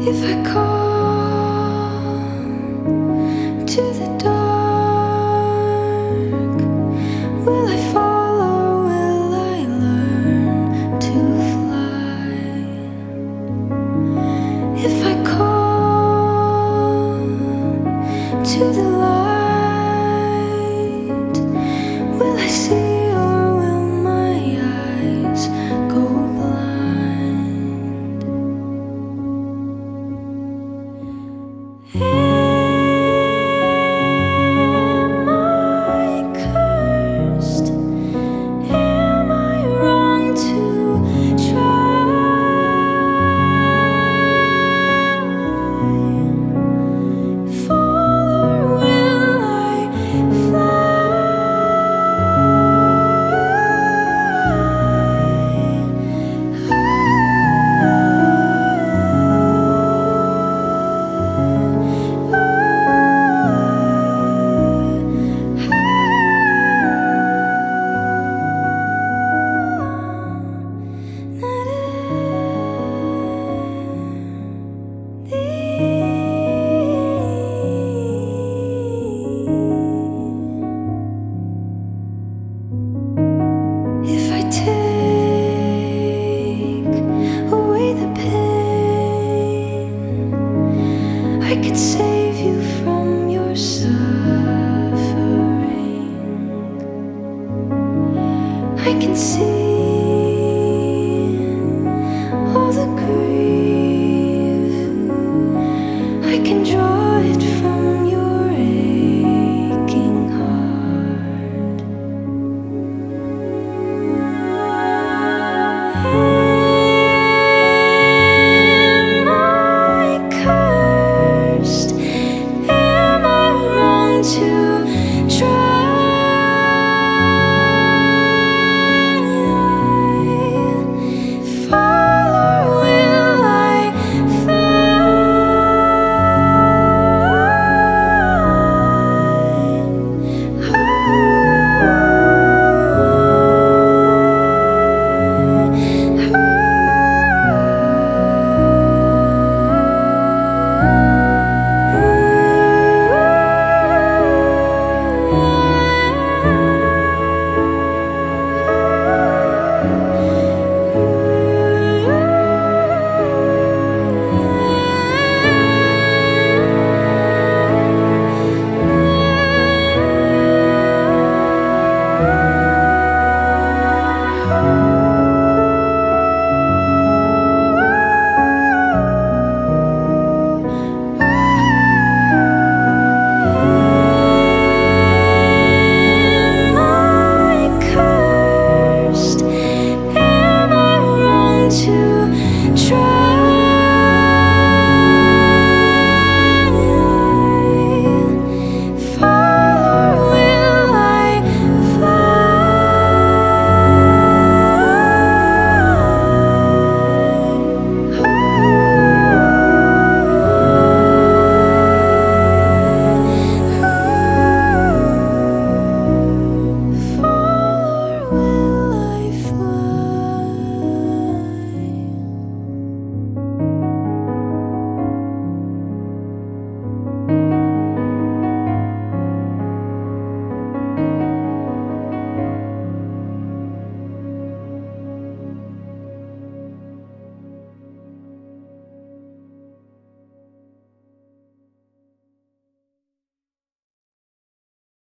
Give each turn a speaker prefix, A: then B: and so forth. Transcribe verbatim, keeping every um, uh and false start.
A: If I come to the dark, will I fall or will I learn to fly? If I come to the light, will I see or will my eyes go blind? Am I cursed? Am I wrong to try? Fall or will I If I take away the pain, I could say